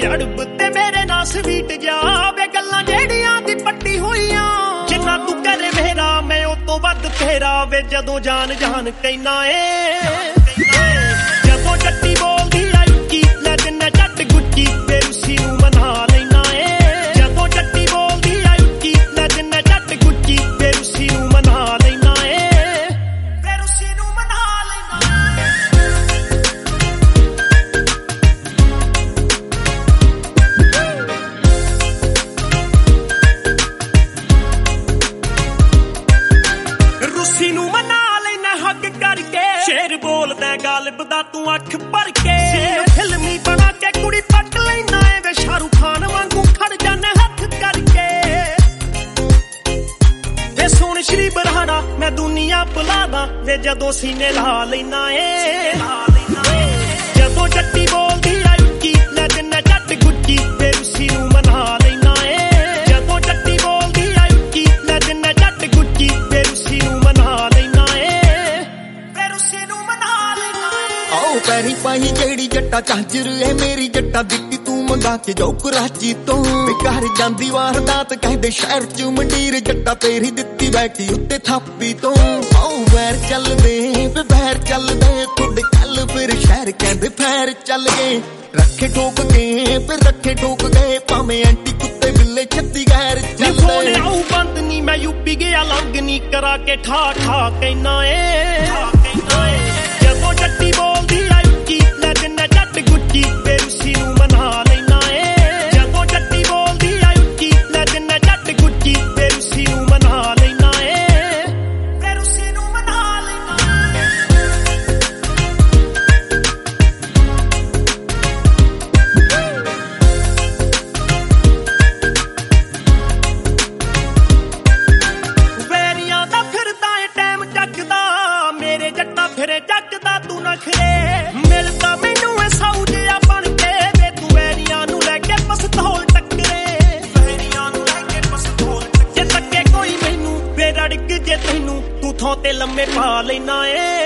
ਅੜਬ ਤੇ ਮੇਰੇ ਨਾਲ ਸਵੀਟ ਜਾ ਵੇ ਗੱਲਾਂ ਜਿਹੜੀਆਂ ਦੀ ਪੱਟੀ ਹੋਈਆਂ ਜਿੰਨਾ ਤੂੰ ਕਰੇ ਮੇਰਾ ਮੈਂ ਉਹ ਤੋਂ ਵੱਧ ਤੇਰਾ ਵੇ ਜਦੋਂ ਜਾਨ ਜਾਨ ਕਹਿਣਾ ਏ ਜਦੋਂ ਜੱਟੀ ਬੋਲਦੀ ਆ ਉੱਚੀ ਲੈ ਦਿੰਨਾ ਜੱਟ ਗੁੱਚੀ ਵੇ ਰੁੱਸੀ ਨੂੰ ਮਨਾ ਲੈਣਾ ਏ ਜਦੋਂ ਜੱਟੀ ਬੋਲਦੀ ਆ ਉੱਚੀ ਲੈ ਦਿੰਨਾ ਜੱਟ ਗੁੱਚੀ ਵੇ ਰੁੱਸੀ ਨੂੰ ਮਨਾ ਲੈਣਾ ਏ ਵੇ ਰੁੱਸੀ ਨੂੰ ਮਨਾ ਲੈਣਾ ਰੁੱਸੀ ਨੂੰ ਮਨਾ ਲੈਣਾ ਹੱਕ ਕਰਕੇ ਸ਼ੇਰ ਬੋਲਦਾ ਗਾਲਿਬ ਦਾ ਤੂੰ ਅੱਖ ਭਰ ਕੇ ਫਿਲਮੀ ਬਣਾ ਕੇ ਕੁੜੀ ਪੱਟ ਲੈਣਾ ਏ ਵੇ ਸ਼ਾਹਰੁਖ ਖਾਨ ਵਾਂਗੂ ਖੜ ਜਾਣਾ ਹੱਥ ਕਰਕੇ ਵੇ ਸੋਹਣ ਸ਼੍ਰੀ ਬਰਹਾਨਾ ਮੈਂ ਦੁਨੀਆ ਭੁਲਾਦਾ ਵੇ ਜਦੋਂ ਸੀਨੇ ਲਾ ਲੈਣਾ ਏ ਜਦੋਂ ਜੱਟੀ ਬੋਲਦੀ ਆ ਉੱਚੀ ਲੈ ਦਿੰਨਾ ਜੱਟ ਗੁੱਚੀ ਵੇ ਰੁੱਸੀ ਨੂੰ ਮਨਾ ਲੈਣਾ ਏ ਜਦੋਂ ਜੱਟੀ ਬੋਲਦੀ ਆ ਉੱਚੀ ਲੈ ਦਿੰਨਾ ਜੱਟ ਗੁੱਚੀ ਵੇ ਰੁੱਸੀ ਨੂੰ ਮਨਾ ਲੈਣਾ ਏ ਵੇ ਰੁੱਸੀ ਨੂੰ ਮਨਾ ਲੈਣਾ ਏ ਆਓ ਪੈਰੀ ਪਾਈ ਜਿਹੜੀ ਜੱਟਾ ਚਾਂਜਰ ਏ ਮੇਰੀ ਜੱਟਾ ਦਿੱਤੀ ਤੂੰ ਮੰਗਾ ਕੇ ਜਾਓ ਕਰਾਚੀ ਤੋਂ ਤੇ ਘਰ ਜਾਂਦੀ ਵਾਰਦਾਤ ਕਹਿੰਦੇ ਸ਼ਹਿਰ ਚ ਮੰਡੀਰ ਜੱਟਾ ਤੇਰੀ ਦਿੱਤੀ ਬੈਠੀ ਉੱਤੇ ਥਾਪੀ ਤੋਂ ਆਓ ਵੈਰ ਚੱਲਦੇ ਵੇ ਬਹਿਰ ਚੱਲਦੇ ਤੁਹਾਡੇ ਕੱਲ ਫਿਰ ਸ਼ਹਿਰ ਕਹਿੰਦੇ ਫੈਰ ਚੱਲ ਗਏ ਰੱਖੇ ਠੋਕ ਕੇ ਫਿਰ ਰੱਖੇ ਠੋਕ ਗਏ ਭਾਵੇਂ ਐਂਟੀ ਕੁੱਤੇ ਬਿੱਲੇ 36 ਗੈਰ ਚੱਲਦੇ ਆਉ ਬੰਦ ਨੀ ਮੈਂ ਯੂਪੀ ਗਿਆ ਲੰਗ ਨੀ ਕਰਾ ਕੇ ਠਾ ਠਾ ਕਹਿਣਾ ਏ ਜਦੋਂ ਜੱਟੀ ਬੋਲਦੀ ਆ ਉੱਚੀ ਲੈ ਦਿੰਨਾ ਜੱਟ ਗੁੱਚੀ ਵੇ ਰੁੱਸੀ ਨੂੰ ਮਨਾ ਲੈਣਾ ਏ ਜਦੋਂ ਜੱਟੀ ਬੋਲਦੀ ਆ ਉੱਚੀ ਲੈ ਦਿੰਨਾ ਜੱਟ ਗੁੱਚੀ ਵੇ ਰੁੱਸੀ ਨੂੰ ਮਨਾ ਲੈਣਾ ਏ ਵੇ ਰੁੱਸੀ ਨੂੰ ਮਨਾ ਲੈਣਾ ਵੈਰੀਆਂ ਦਾ ਫਿਰਦਾ ਏ ਟਾਈਮ ਚੱਕਦਾ ਮੇਰੇ ਜੱਟਾ ਫਿਰੇ ਚੱਕਦਾ ਤੂੰ ਨਖਰੇ ਮਿਲਦਾ ਮੈਨੂੰ ਐ ਸਾਊ ਜਿਹਾ ਬਣ ਕੇ ਵੇ ਤੂੰ ਵੈਰੀਆਂ ਨੂੰ ਲੈ ਕੇ ਪਸਤੌਲ ਟੱਕਰੇ ਵੈਰੀਆਂ ਨੂੰ ਲੈ ਕੇ ਪਸਤੌਲ ਜੇ ਤੱਕੇ ਕੋਈ ਮੈਨੂੰ ਵੇ ਰੜਕ ਜੇ ਤੈਨੂੰ ਤੂੰ ਥਾਂ ਤੇ ਲੰਮੇ ਪਾ ਲੈਣਾ ਏ